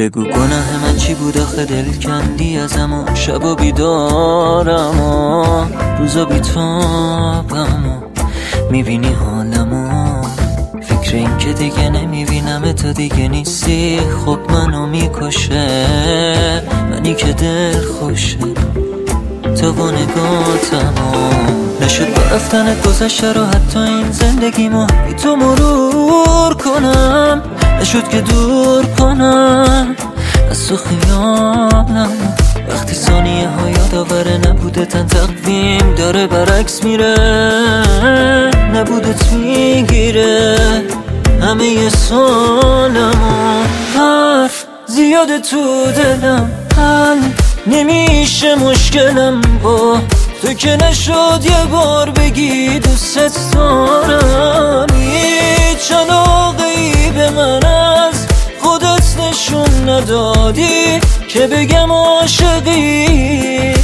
بگو گناه من چی بود آخه دل کندی ازم و شب و بیدارم و روزا بیتابم و میبینی حالمو فکر این که دیگه نمیبینم تا دیگه نیستی خب منو میکشه منی که دل خوشه تو با نگاتمو نشد با رفتنت گذشته رو حتی این زندگیمو بی تو مرور کنم نشد که دور کنم از تو خیالم وقتی ثانیه ها یادآوره نبوده تن تقویم داره برعکس میره نبودت میگیره همه ی سالمو حرف زیاده تو دلم حل نمیشه مشکلم با تو که نشد یه بار بگی دوست دارم هیچ علاقه‌ای به من از خودت نشون ندادی که بگم عاشقی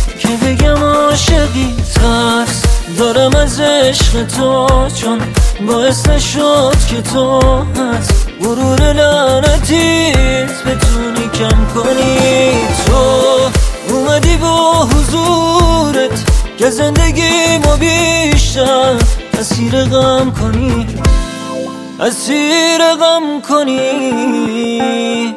ترس دارم از عشق تو چون باعث نشد که تو از غرور لعنتیت بتونی کم کنی تو اومدی با حضورت که زندگی ما بیشتر اسیر غم کنی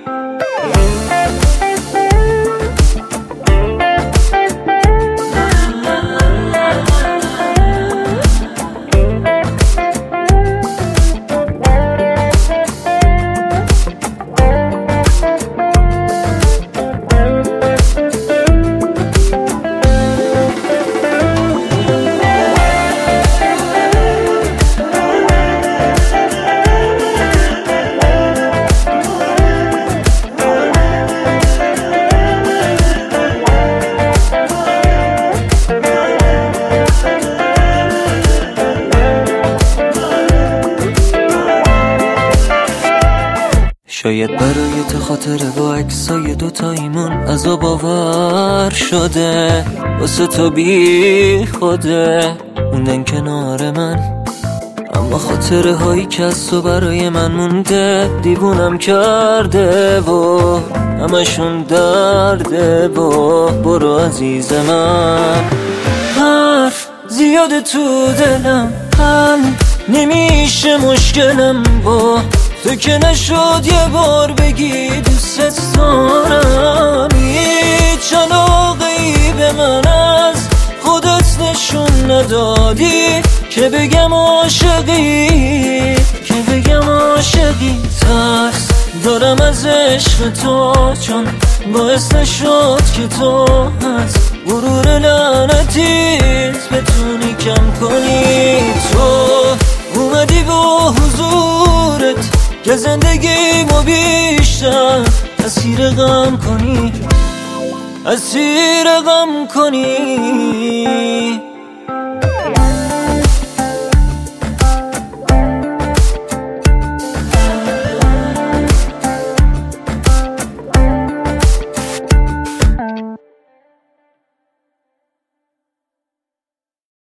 شاید برای تو خاطره با عکسای دوتاییمون عذاب آور شده واسه تو بی خوده موندن کنار من اما خاطره هایی که از تو برای من مونده دیوونم کرده و همشون درده و برو عزیز من حرف زیاده تو دلم حل نمیشه مشکلم با تو که نشد یه بار بگی دوست دارم هیچ علاقه‌ای به من از خودت نشون ندادی که بگم عاشقی ترس دارم از عشق تو چون باعث نشد که تو از غرور لعنتیت بتونی کم کنی تو اومدی با حضورت که زندگی ما بیشتر اسیر غم کنی